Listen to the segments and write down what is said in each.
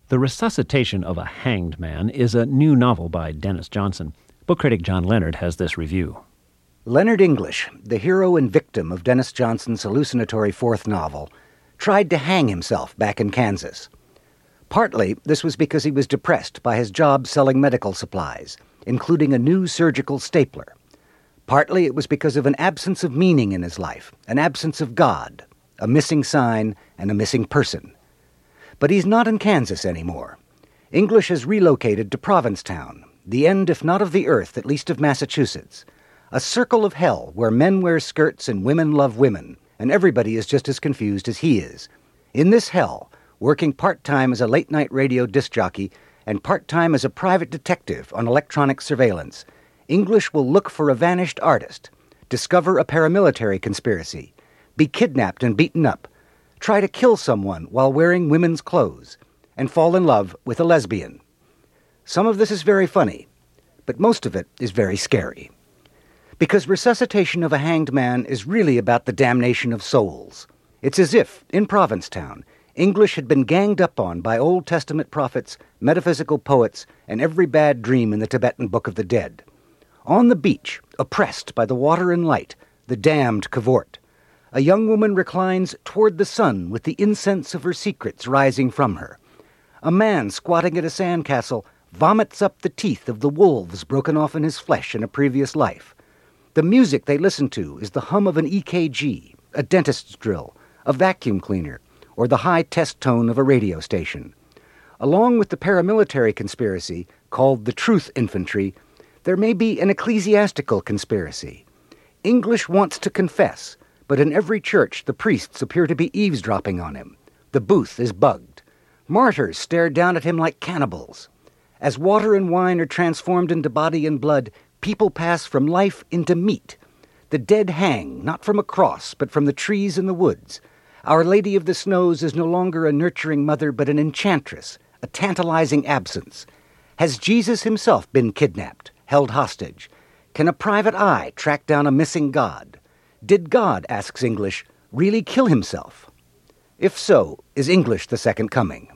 The Resuscitation of a Hanged Man is a new novel by Denis Johnson. Book critic John Leonard has this review. Leonard English, the hero and victim of Denis Johnson's hallucinatory fourth novel, tried to hang himself back in Kansas. Partly, this was because he was depressed by his job selling medical supplies, including a new surgical stapler. Partly, it was because of an absence of meaning in his life, an absence of God, a missing sign, and a missing person. But he's not in Kansas anymore. English has relocated to Provincetown, the end, if not of the earth, at least of Massachusetts, a circle of hell where men wear skirts and women love women, and everybody is just as confused as he is. In this hell, working part-time as a late-night radio disc jockey and part-time as a private detective on electronic surveillance, English will look for a vanished artist, discover a paramilitary conspiracy, be kidnapped and beaten up, try to kill someone while wearing women's clothes, and fall in love with a lesbian. Some of this is very funny, but most of it is very scary. Because Resuscitation of a Hanged Man is really about the damnation of souls. It's as if, in Provincetown, English had been ganged up on by Old Testament prophets, metaphysical poets, and every bad dream in the Tibetan Book of the Dead. On the beach, oppressed by the water and light, the damned cavort. A young woman reclines toward the sun with the incense of her secrets rising from her. A man squatting at a sandcastle vomits up the teeth of the wolves broken off in his flesh in a previous life. The music they listen to is the hum of an EKG, a dentist's drill, a vacuum cleaner, or the high test tone of a radio station. Along with the paramilitary conspiracy, called the Truth Infantry, there may be an ecclesiastical conspiracy. English wants to confess, but in every church the priests appear to be eavesdropping on him. The booth is bugged. Martyrs stare down at him like cannibals. As water and wine are transformed into body and blood, people pass from life into meat. The dead hang, not from a cross, but from the trees in the woods. Our Lady of the Snows is no longer a nurturing mother, but an enchantress, a tantalizing absence. Has Jesus himself been kidnapped, held hostage? Can a private eye track down a missing God? Did God, asks English, really kill himself? If so, is English the second coming?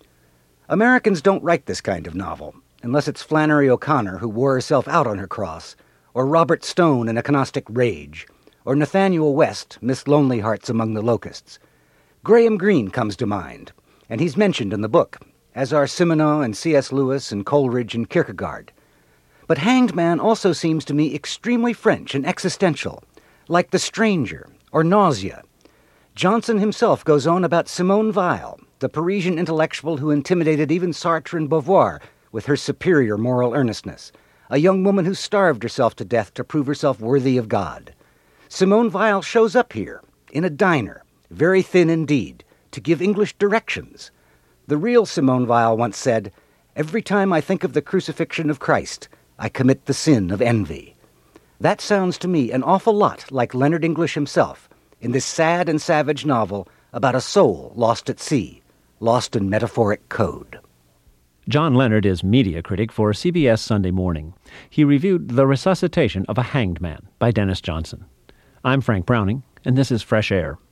Americans don't write this kind of novel, unless it's Flannery O'Connor who wore herself out on her cross, or Robert Stone in Iconostic Rage, or Nathaniel West, Miss Lonely Hearts Among the Locusts. Graham Greene comes to mind, and he's mentioned in the book, as are Simenon and C.S. Lewis and Coleridge and Kierkegaard. But Hanged Man also seems to me extremely French and existential, like The Stranger or Nausea. Johnson himself goes on about Simone Weil, the Parisian intellectual who intimidated even Sartre and Beauvoir with her superior moral earnestness, a young woman who starved herself to death to prove herself worthy of God. Simone Weil shows up here, in a diner, very thin indeed, to give English directions. The real Simone Weil once said, "Every time I think of the crucifixion of Christ, I commit the sin of envy." That sounds to me an awful lot like Leonard English himself, in this sad and savage novel about a soul lost at sea, lost in metaphoric code. John Leonard is media critic for CBS Sunday Morning. He reviewed The Resuscitation of a Hanged Man by Denis Johnson. I'm Frank Browning, and this is Fresh Air.